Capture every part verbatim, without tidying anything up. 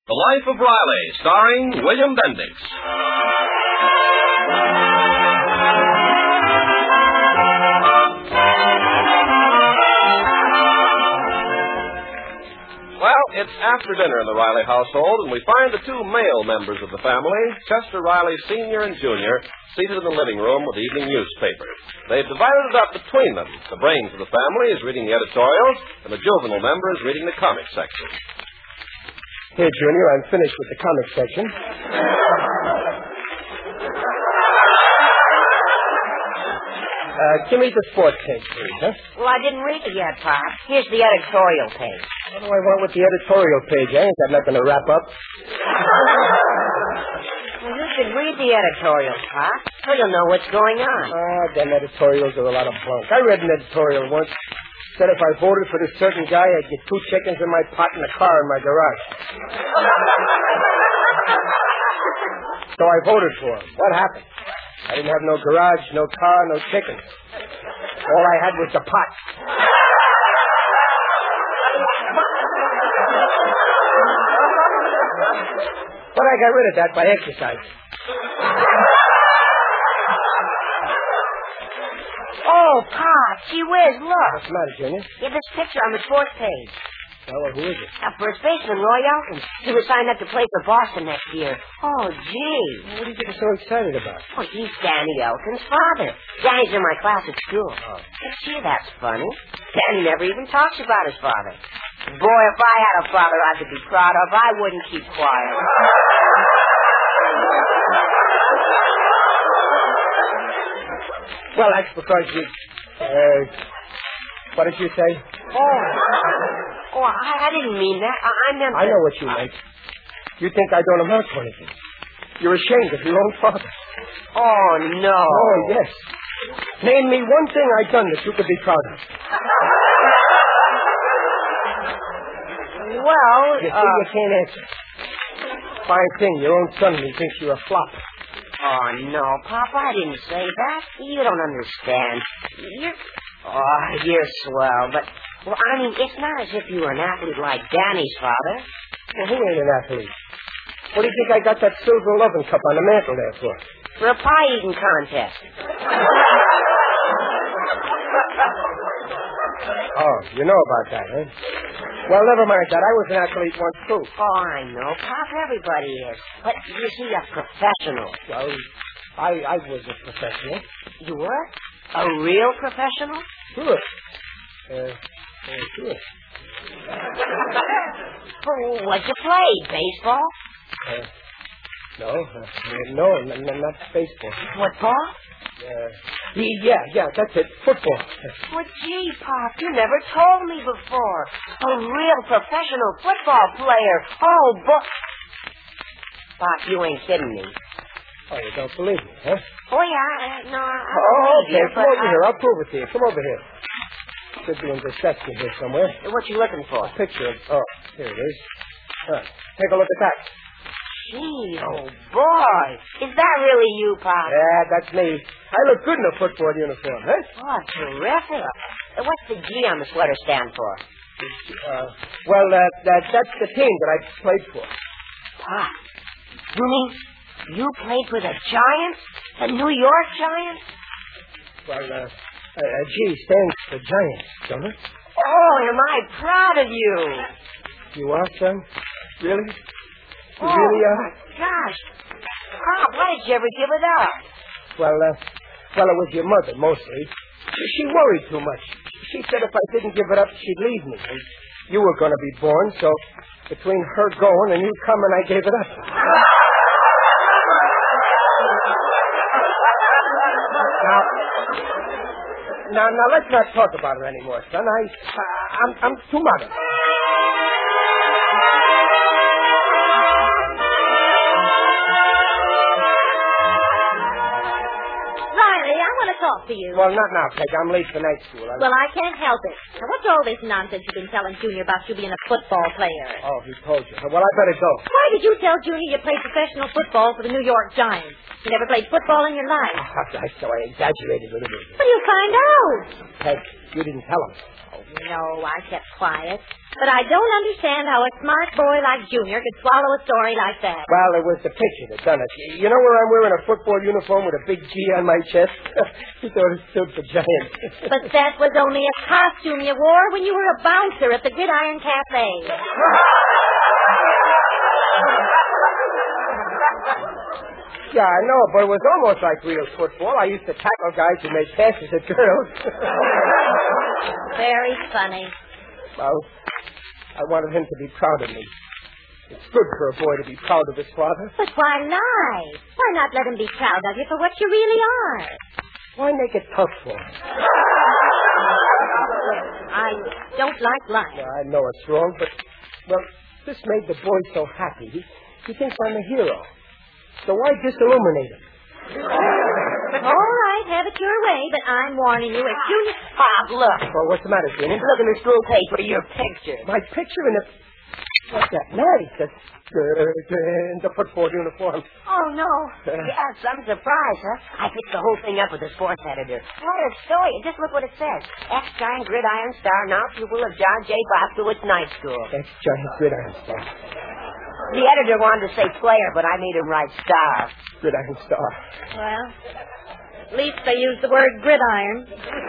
The Life of Riley, starring William Bendix. Well, it's after dinner in the Riley household, and we find the two male members of the family, Chester Riley Senior and Junior, seated in the living room with the evening newspaper. They've divided it up between them. The brains of the family is reading the editorials, and the juvenile member is reading the comic section. Here, Junior, I'm finished with the comic section. Uh, give me the sports page, please, huh? Well, I didn't read it yet, Pop. Here's the editorial page. What do I want with the editorial page? I ain't got nothing to wrap up. Well, you should read the editorials, Pop, so you'll know what's going on. Ah, them editorials are a lot of bunk. I read an editorial once. Said if I voted for this certain guy, I'd get two chickens in my pot and a car in my garage. So I voted for him. What happened? I didn't have no garage, no car, no chickens. All I had was the pot. But I got rid of that by exercise. Oh, Pop, gee whiz, look. What's the matter, Junior? Get this picture on the sports page. Oh, well, who is it? A first baseman, Roy Elkins. He was signed up to play for Boston next year. Oh, gee. What are you getting so excited about? Oh, he's Danny Elkins' father. Danny's in my class at school. Oh. But gee, that's funny. Danny never even talks about his father. Boy, if I had a father I could be proud of, I wouldn't keep quiet. Well, that's because you... Uh, what did you say? Oh. Oh, I, I didn't mean that. I, I meant... I know what you meant. You think I don't amount to anything. You're ashamed of your own father. Oh, no. Oh, yes. Name me one thing I've done that you could be proud of. Well, You see, uh... you can't answer. Fine thing, your own son, he thinks you're a flop. Oh, no, Pop, I didn't say that. You don't understand. You're... Oh, you're swell, but... Well, I mean, it's not as if you were an athlete like Danny's father. Well, who ain't an athlete? What do you think I got that silver loving cup on the mantle there for? For a pie-eating contest. Oh, you know about that, huh? Well, never mind that. I was an athlete once, too. Oh, I know, Pop. Everybody is. But you see, a professional. Well, I, I was a professional. You were? A real professional? Sure. Uh, uh, sure. Oh, what'd you play? Baseball? Uh, no, uh, no, n- n- not baseball. Football? Uh, yeah, yeah, that's it. Football. Well, gee, Pop, you never told me before. A real professional football player. Oh, boy. Pop, you ain't kidding me. Oh, you don't believe me, huh? Oh, yeah, no, I Oh, believe okay. you, Come but over I... here. I'll prove it to you. Come over here. Should be in the section here somewhere. What you looking for? A picture of... Oh, here it is. Huh. Take a look at that. Gee, oh, boy. Is that really you, Pop? Yeah, that's me. I look good in a football uniform, huh? Oh, terrific. What's the G on the sweater stand for? Uh, well, uh, that, that's the team that I played for. Pop, you mean you played for the Giants? The New York Giants? Well, uh, uh, G stands for Giants, don't it? Oh, am I proud of you. You are, son? Really? You oh, really are? my gosh. Pop, why did you ever give it up? Well, uh, well, it was your mother, mostly. She, she worried too much. She said if I didn't give it up, she'd leave me. And you were going to be born, so between her going and you coming, I gave it up. Now, now, now, let's not talk about it anymore, son. I, I I'm, I'm too modern. Talk to you. Well, not now, Peg. I'm late for night school. I... Well, I can't help it. Now, what's all this nonsense you've been telling Junior about you being a football player? Oh, he told you. Well, I better go. Why did you tell Junior you played professional football for the New York Giants? You never played football in your life. Oh, I, so I exaggerated a little bit. What do you find out? Peg, you didn't tell him. Oh, no, I kept quiet. But I don't understand how a smart boy like Junior could swallow a story like that. Well, it was the picture that done it. You know where I'm wearing a football uniform with a big G on my chest? He thought it stood for giant. But that was only a costume you wore when you were a bouncer at the Gridiron Cafe. Yeah, I know, but it was almost like real football. I used to tackle guys who made passes at girls. Very funny. Well, I wanted him to be proud of me. It's good for a boy to be proud of his father. But why lie? Why not let him be proud of you for what you really are? Why make it tough for him? I don't like lying. Yeah, I know it's wrong, but, well, this made the boy so happy. He, he thinks I'm a hero. So why disilluminate him? All right, have it your way, but I'm warning you, if you... Pop, look. Well, what's the matter, Junior? Look in the school paper, your picture. My picture in the... What's that? Nice. That's in the football uniform. Oh, no. Yeah, some surprise, huh? I picked the whole thing up with the sports editor. What a story. Just look what it says. Ex-giant gridiron star, now pupil of John J. Boskowitz Night School. That's giant gridiron star. The editor wanted to say player, but I made him write star. Gridiron star. Well, at least they used the word gridiron.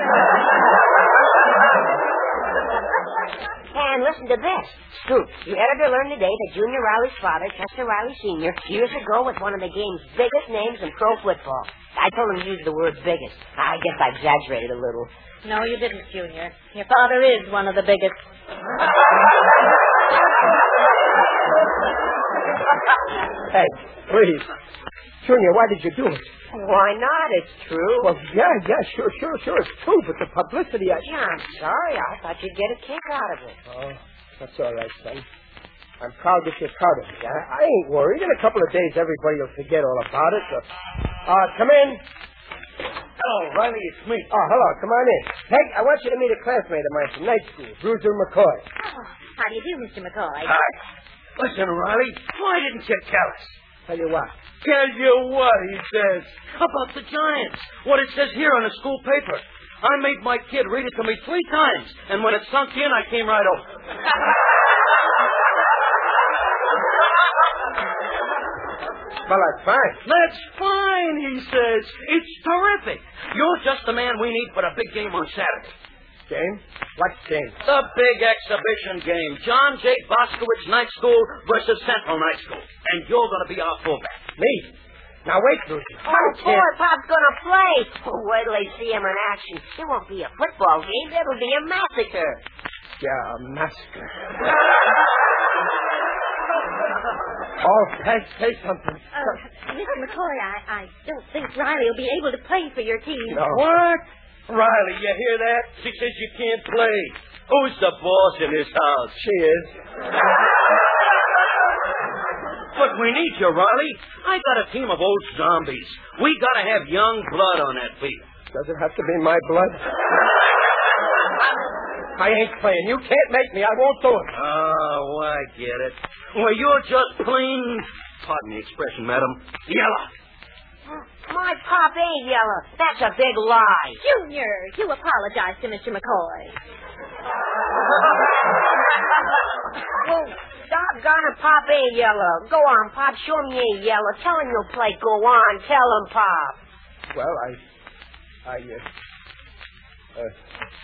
And listen to this. Scoop, the editor learned today that Junior Riley's father, Chester Riley Senior, years ago was one of the game's biggest names in pro football. I told him to use the word biggest. I guess I exaggerated a little. No, you didn't, Junior. Your father is one of the biggest. Hey, please. Junior, why did you do it? Why not? It's true. Well, yeah, yeah, sure, sure, sure. It's true, but the publicity, I... Yeah, I'm sorry. I thought you'd get a kick out of it. Oh, that's all right, son. I'm proud that you're proud of me. I, I ain't worried. In a couple of days, everybody will forget all about it. So... Uh, come in. Hello, Riley. It's me. Oh, hello. Come on in. Peg, I want you to meet a classmate of mine from night school, Bruiser McCoy. Oh, how do you do, Mister McCoy? Hi. Listen, Riley, why didn't you tell us? Tell you what. Tell you what, he says. About the Giants. What it says here on the school paper. I made my kid read it to me three times, and when it sunk in, I came right over. Well, that's fine. That's fine, he says. It's terrific. You're just the man we need for the big game on Saturday. Game? What game? The big exhibition game. John J. Boskowitz Night School versus Central Night School. And you're going to be our fullback. Me? Now, wait, Bruce. Oh, boy, Pop's going to play. Oh, wait till they see him in action. It won't be a football game. It'll be a massacre. Yeah, a massacre. Oh, say, say something. Uh, Mister McCoy, I, I don't think Riley will be able to play for your team. No. What? Riley, you hear that? She says you can't play. Who's the boss in this house? She is. But we need you, Riley. I got a team of old zombies. We got to have young blood on that field. Does it have to be my blood? I ain't playing. You can't make me. I won't do it. Oh, I get it. Well, you're just plain, pardon the expression, madam, yellow. My Pop ain't yellow. That's a big lie. Junior, you apologize to Mister McCoy. Oh, doggone it, Pop ain't yellow. Go on, Pop. Show me you ain't yellow. Tell him you'll play. Go on. Tell him, Pop. Well, I... I, uh... uh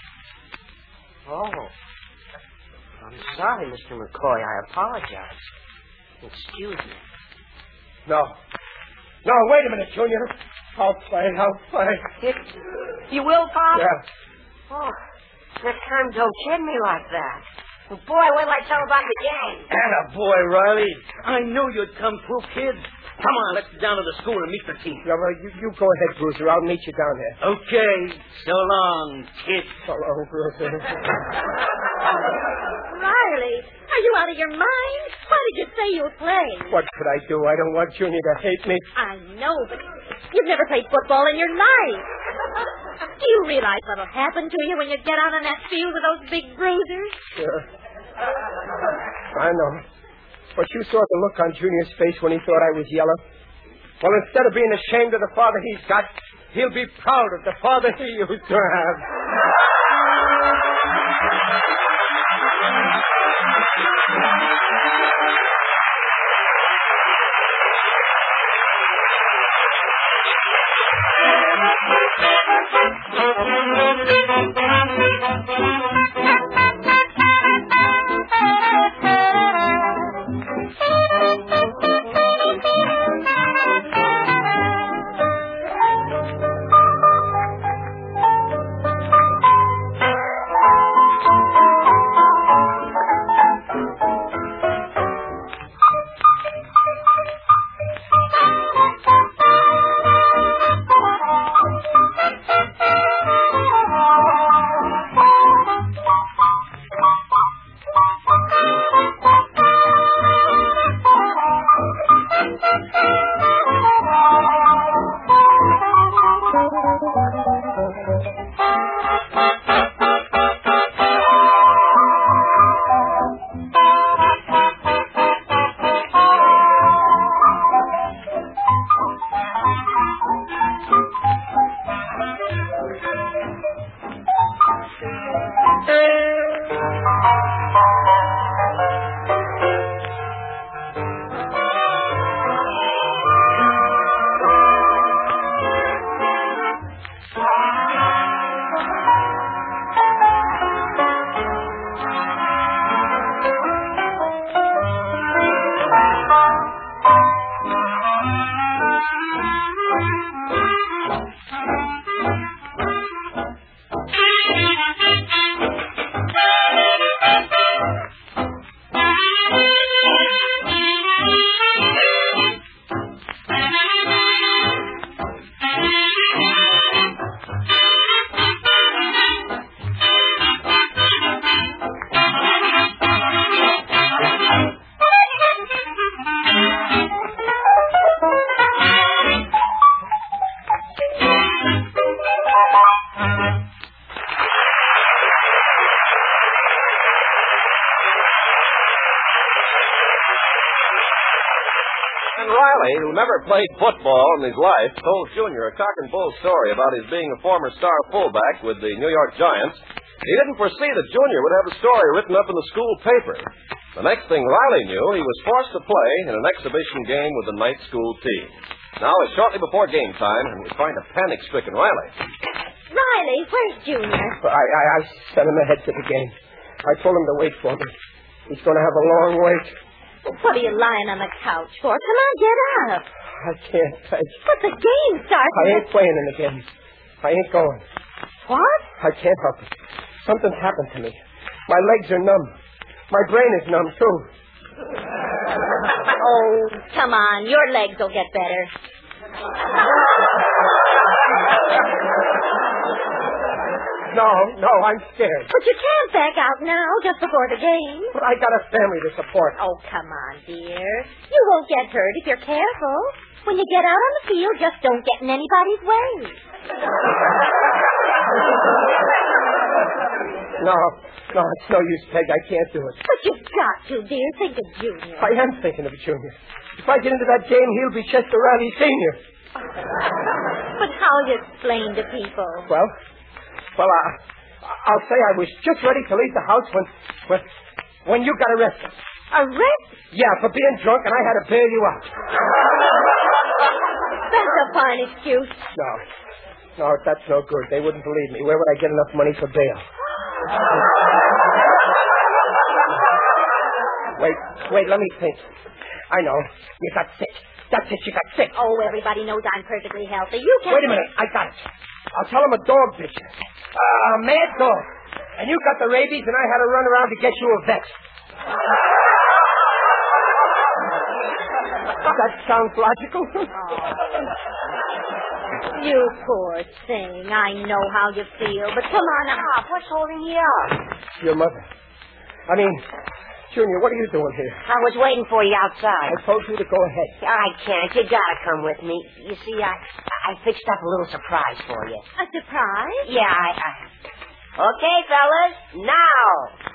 Oh. I'm sorry, Mister McCoy. I apologize. Excuse me. No. No, wait a minute, Junior. I'll play, I'll play. It, you will, Pop? Yeah. Oh, next time don't kid me like that. Well, boy, wait till I tell about the game. Atta boy, Riley. I knew you'd come through, kid. Come on, let's get down to the school and meet the team. Yeah, well, you, you go ahead, Bruiser. I'll meet you down there. Okay. So long, kid. So long, Bruiser. Riley, are you out of your mind? Why did you say you'll play? What could I do? I don't want Junior to hate me. I know, but you've never played football in your life. Do you realize what'll happen to you when you get out on that field with those big bruisers? Sure. I know. But you saw the look on Junior's face when he thought I was yellow. Well, instead of being ashamed of the father he's got, he'll be proud of the father he used to have. And Riley, who never played football in his life, told Junior a cock and bull story about his being a former star fullback with the New York Giants. He didn't foresee that Junior would have a story written up in the school paper. The next thing Riley knew, he was forced to play in an exhibition game with the night school team. Now it's shortly before game time, and we find a panic-stricken Riley. Riley, where's Junior? I, I, I sent him ahead to the game. I told him to wait for me. He's going to have a long wait. What are you lying on the couch for? Come on, get up. I can't. I, But the game starts. I ain't playing in the game. I ain't going. What? I can't help it. Something's happened to me. My legs are numb. My brain is numb, too. Oh, come on. Your legs will get better. No, no, I'm scared. But you can't back out now, just before the game. But I got a family to support. Oh, come on, dear. You won't get hurt if you're careful. When you get out on the field, just don't get in anybody's way. No, no, it's no use, Peg. I can't do it. But you've got to, dear. Think of Junior. I am thinking of Junior. If I get into that game, he'll be Chester Riley Senior But how you explain to people? Well, well, uh, I'll say I was just ready to leave the house when, when, when you got arrested. Arrested? Yeah, for being drunk, and I had to bail you out. That's a fine excuse. No, no, that's no good. They wouldn't believe me. Where would I get enough money for bail? Wait, wait, let me think. I know. You got sick. That's it, you got sick. Oh, everybody knows I'm perfectly healthy. You can't... Wait a minute. I got it. I'll tell them a dog bit you. Uh, a mad dog. And you got the rabies, and I had to run around to get you a vet. That sounds logical. You poor thing. I know how you feel, but come on up. What's holding you up? Your mother. I mean, Junior, what are you doing here? I was waiting for you outside. I told you to go ahead. I can't. You gotta come with me. You see, I I fixed up a little surprise for you. A surprise? Yeah, I... I... Okay, fellas, now.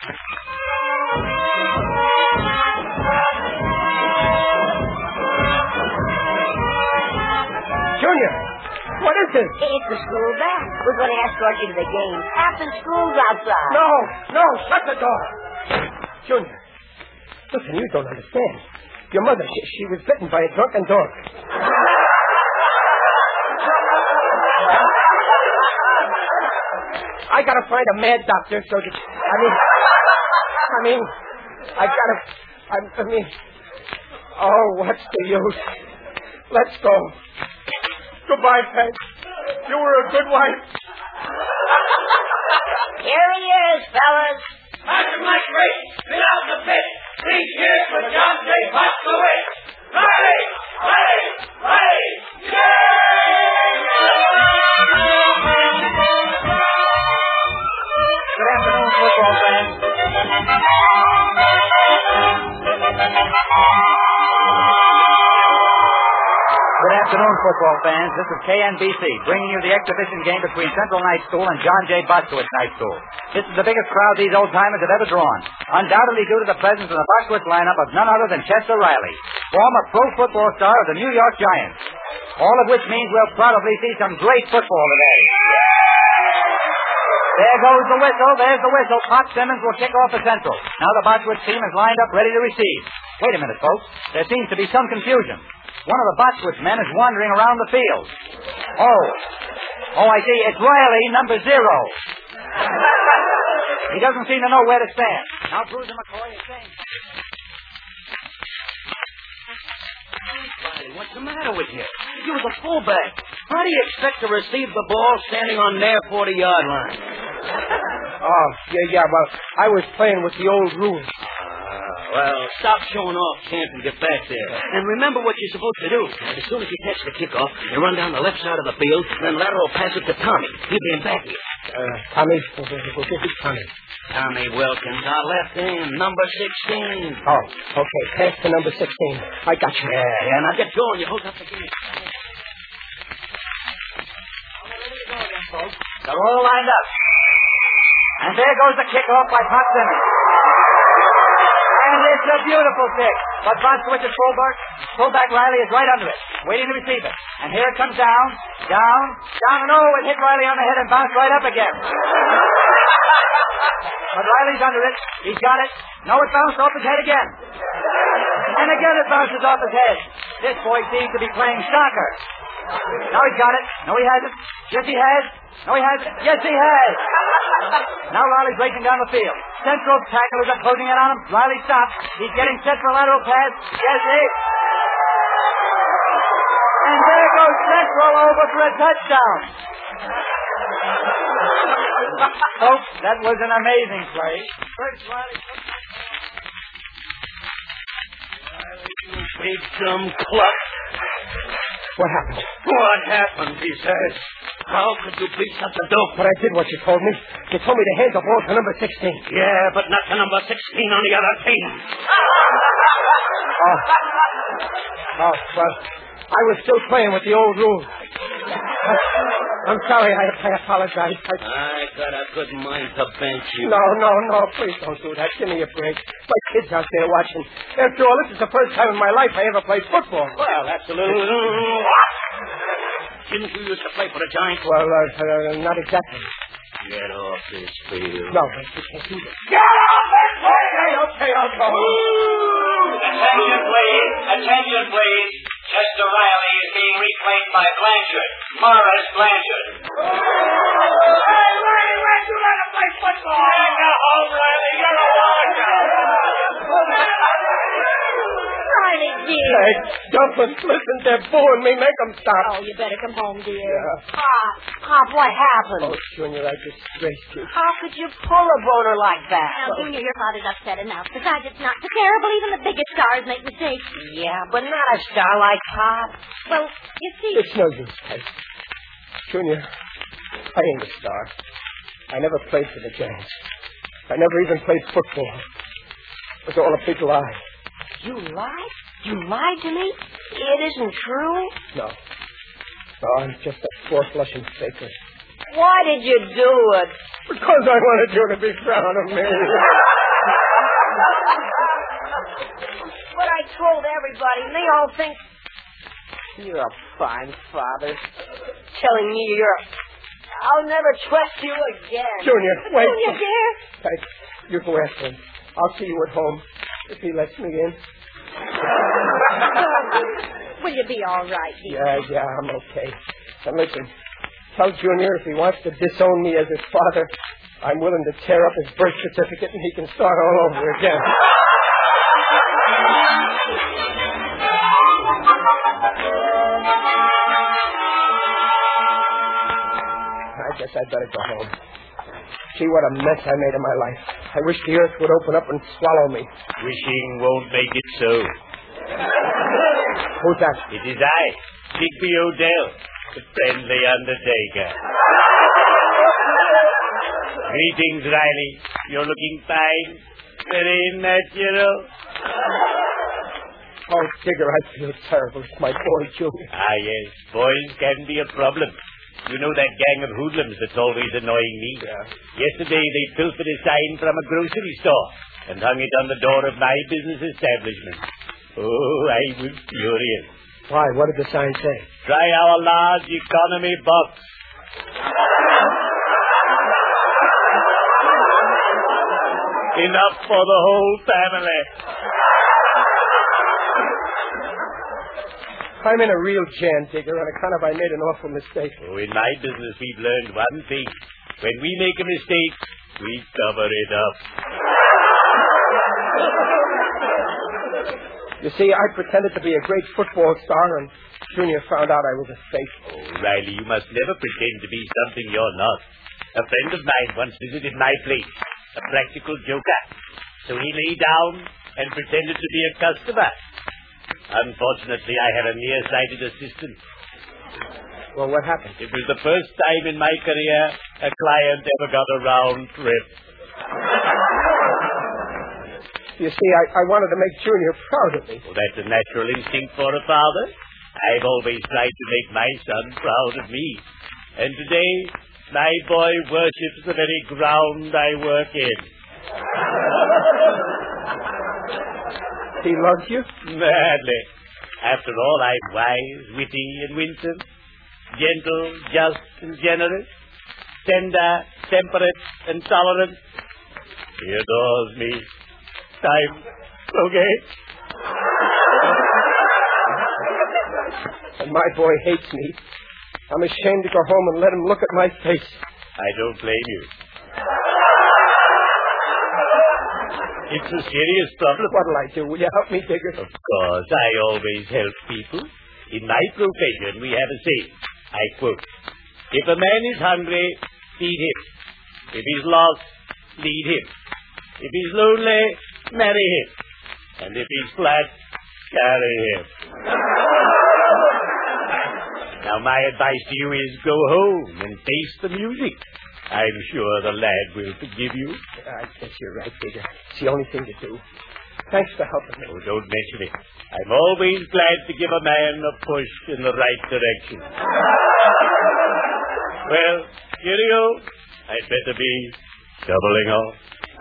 Junior, what is this? It's the school band. We're going to escort you to the game. After school's outside. No, no, shut the door. Junior, listen, you don't understand. Your mother, she, she was bitten by a drunken dog. I gotta find a mad doctor so that, I mean, I mean, I gotta, I, I mean, oh, what's the use? Let's go. Goodbye, Peg. You were a good wife. Here he is, fellas. Master Mike Ray, been out the pit. Three cheers for John J. Boscovich. Riley! Riley! Riley! Good afternoon, football fans. Good afternoon, football fans. This is K N B C, bringing you the exhibition game between Central Night School and John J. Boscovich Night School. This is the biggest crowd these old-timers have ever drawn, undoubtedly due to the presence in the Boscovich lineup of none other than Chester Riley, former pro football star of the New York Giants. All of which means we'll probably see some great football today. There goes the whistle. There's the whistle. Pop Simmons will kick off the Central. Now the Boscovich team is lined up ready to receive. Wait a minute, folks. There seems to be some confusion. One of the Boscovich men is wandering around the field. Oh. Oh, I see. It's Riley, number zero. He doesn't seem to know where to stand. Now Bruiser McCoy is saying... Riley, what's the matter with you? You was a fullback. How do you expect to receive the ball standing on their forty-yard line? Oh, yeah, yeah, well, I was playing with the old rules. Well, stop showing off, Camp, and get back there. And remember what you're supposed to do. As soon as you catch the kickoff, you run down the left side of the field, then lateral pass it to Tommy. He'll be in back here. Uh, Tommy? Tommy. Tommy Wilkins, our left end, number sixteen. Oh, okay. Pass to number sixteen. I got you. Yeah, yeah. Now get going. You hold up the game. They're all lined up. And there goes the kickoff by Pop Simmons. And it's a beautiful kick. But Boscovich's fullback, fullback Riley is right under it, waiting to receive it. And here it comes down, down, down, and oh, it hit Riley on the head and bounced right up again. But Riley's under it. He's got it. No, it bounced off his head again. And again it bounces off his head. This boy seems to be playing soccer. Now he's got it. No, he hasn't. Yes, he has. No, he hasn't. Yes, he has. Now Riley's racing down the field. Central tacklers are closing in on him. Riley stops. He's getting set for a lateral pass. Yes, he. And there goes Central over for a touchdown. Folks, that was an amazing play. First Riley. Riley, big dumb cluck. What happened? What happened, he says. How could you be such a dope? But I did what you told me. You told me to hand the ball to number sixteen. Yeah, but not to number sixteen on the other team. Oh. Oh, well, I was still playing with the old rules. I'm sorry. I, I apologize. I... I got a good mind to bench you. No, no, no. Please don't do that. Give me a break. My kid's out there watching. After all, this is the first time in my life I ever played football. Well, that's a little... Didn't you used to play for the Giants? Well, uh, uh, not exactly. Get off this field. No, you can't do this. Get off this field! Okay, okay, I'll go. Attention, please. Attention, please. Chester Riley is being replaced by Blanchard. Morris Blanchard. Hey, Riley, where'd you let him play football? Take a home, Riley. You're a watcher. Riley, dear. Hey, Dumplin', listen, they're booing me. Make them stop. Oh, you better come home, dear. Yeah. Pop, Pop, what happened? Oh, Junior, I disgraced you. How could you pull a boner like that? Now, Junior, your father's upset enough. Besides, it's not so terrible. Even the biggest stars make mistakes. Yeah, but not a star like Pop. Well, you see... It's no use, Peg. Junior, I ain't a star. I never played for the Giants. I never even played football. It was all a big lie. You lied? You lied to me? It isn't true? No. No, I'm just a four-flushing faker. Why did you do it? Because I wanted you to be proud of me. But I told everybody, and they all think you're a fine father. Telling me you're a... I'll never trust you again. Junior, wait. Junior, dear. Peg, you go after him. I'll see you at home if he lets me in. Will you be all right, dear? Yeah, yeah, I'm okay. And listen, Tell Junior if he wants to disown me as his father, I'm willing to tear up his birth certificate and he can start all over again. I guess I'd better go home. Gee, what a mess I made of my life. I wish the earth would open up and swallow me. Wishing won't make it so. Who's that? It is I, Digby O'Dell, the friendly undertaker. Greetings, Riley. You're looking fine. Very natural. Oh, Digger, I feel terrible. It's my boy, Junior. Ah, yes. Boys can be a problem. You know that gang of hoodlums that's always annoying me? Yeah. Yesterday they pilfered a sign from a grocery store and hung it on the door of my business establishment. Oh, I was furious. Why? What did the sign say? Try our large economy box. Enough for the whole family. I'm in a real jam, Digger, on account of I made an awful mistake. Oh, in my business, we've learned one thing. When we make a mistake, we cover it up. You see, I pretended to be a great football star, and Junior found out I was a fake. Oh, Riley, you must never pretend to be something you're not. A friend of mine once visited my place, a practical joker. So he lay down and pretended to be a customer. Unfortunately, I had a nearsighted assistant. Well, what happened? It was the first time in my career a client ever got a round trip. You see, I, I wanted to make Junior proud of me. Well, that's a natural instinct for a father. I've always tried to make my son proud of me. And today, my boy worships the very ground I work in. He loves you? Madly. After all, I'm wise, witty, and winsome, gentle, just, and generous, tender, temperate, and tolerant. He adores me. Time. Okay. And my boy hates me. I'm ashamed to go home and let him look at my face. I don't blame you. It's a serious problem. What'll I do? Will you help me, Digger? Of course, I always help people. In my profession, we have a saying. I quote, if a man is hungry, feed him. If he's lost, lead him. If he's lonely, marry him. And if he's flat, carry him. Now, my advice to you is go home and taste the music. I'm sure the lad will forgive you. I guess you're right, Digger. It's the only thing to do. Thanks for helping me. Oh, don't mention it. I'm always glad to give a man a push in the right direction. Well, cheerio. I'd better be doubling off.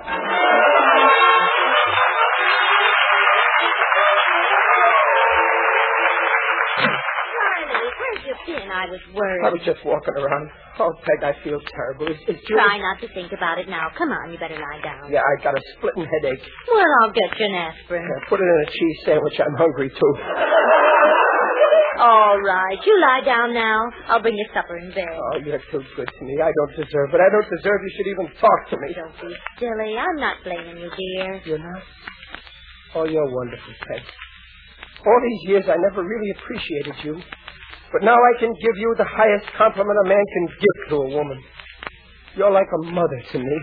I was worried. I was just walking around. Oh, Peg, I feel terrible. Is, is Junior... Try not to think about it now. Come on, you better lie down. Yeah, I got a splitting headache. Well, I'll get you an aspirin. Yeah, put it in a cheese sandwich. I'm hungry, too. All right. You lie down now. I'll bring you supper in bed. Oh, you're too good to me. I don't deserve it. I don't deserve you should even talk to me. Don't be silly. I'm not blaming you, dear. You're not? Oh, you're wonderful, Peg. All these years, I never really appreciated you. But now I can give you the highest compliment a man can give to a woman. You're like a mother to me.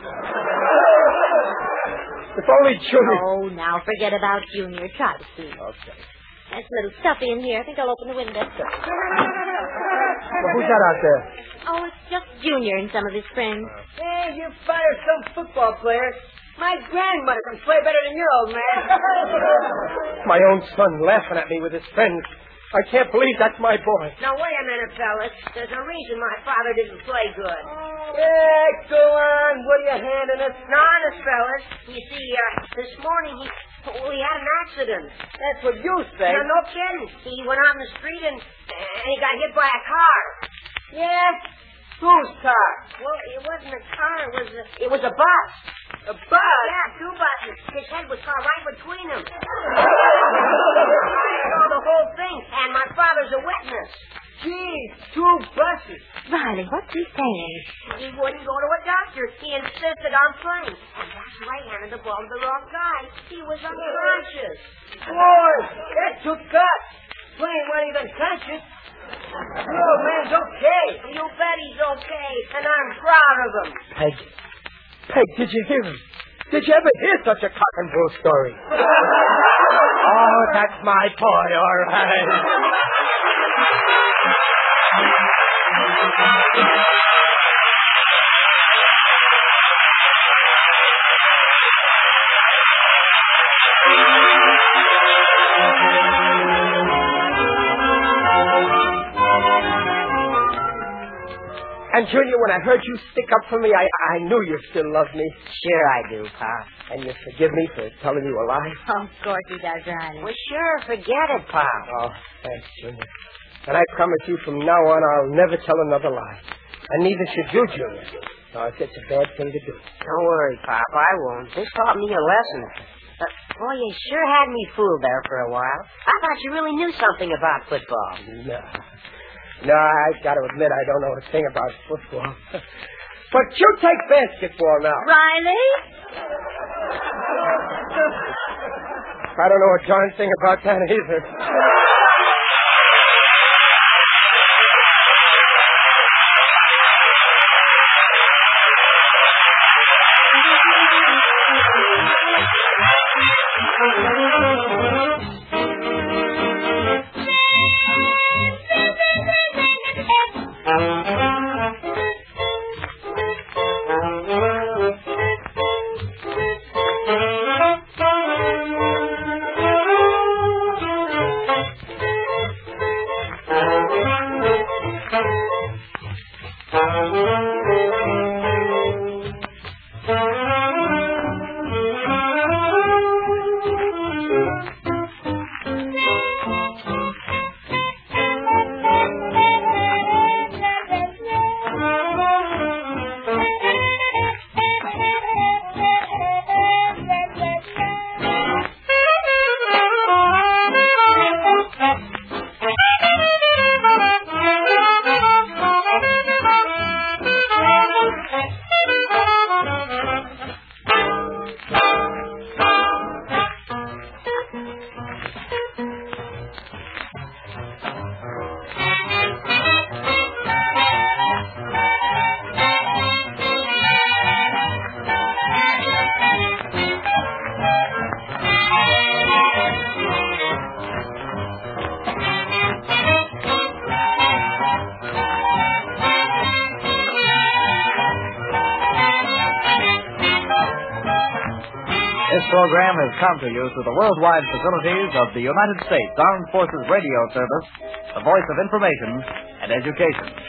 If only Junior... Oh, now forget about Junior. Try to sleep. Okay. There's a little stuffy in here. I think I'll open the window. Well, who's that out there? Oh, it's just Junior and some of his friends. Hey, you fire some football players. My grandmother can play better than your old man. My own son laughing at me with his friends. I can't believe that's my boy. Now, wait a minute, fellas. There's a reason my father didn't play good. Yeah, go on. What are you handing us? No, honest, fellas. You see, uh, this morning he... we had an accident. That's what you say. No, no kidding. He went out in the street and, and he got hit by a car. Yeah? Whose car? Well, it wasn't a car. It was a... It was a bus. A bus? Yeah, two buses. His head was caught right between them. I saw the whole thing, and my father's a witness. Gee, two buses. Riley, what's he saying? He wouldn't go to a doctor. He insisted on playing. And that's why I handed the ball to the wrong guy. He was unconscious. Boy, that took guts. Playing when he's unconscious. No, man's okay. You bet he's okay, and I'm proud of him. Peg. Peg, did you hear him? Did you ever hear such a cock and bull story? Oh, that's my boy, all right. And, Junior, when I heard you stick up for me, I, I knew you still loved me. Sure I do, Pop. And you forgive me for telling you a lie? Oh, of course he does, Riley. Well, sure, forget it, Pop. Oh, thanks, Junior. And I promise you from now on I'll never tell another lie. And neither should you, Junior. Oh, it's a bad thing to do. Don't worry, Pop. I won't. This taught me a lesson. Uh, boy, you sure had me fooled there for a while. I thought you really knew something about football. No. No, I got to admit I don't know a thing about football. But you take basketball now. Riley? I don't know a darn thing about that either. This program has come to you through the worldwide facilities of the United States Armed Forces Radio Service, the voice of information and education.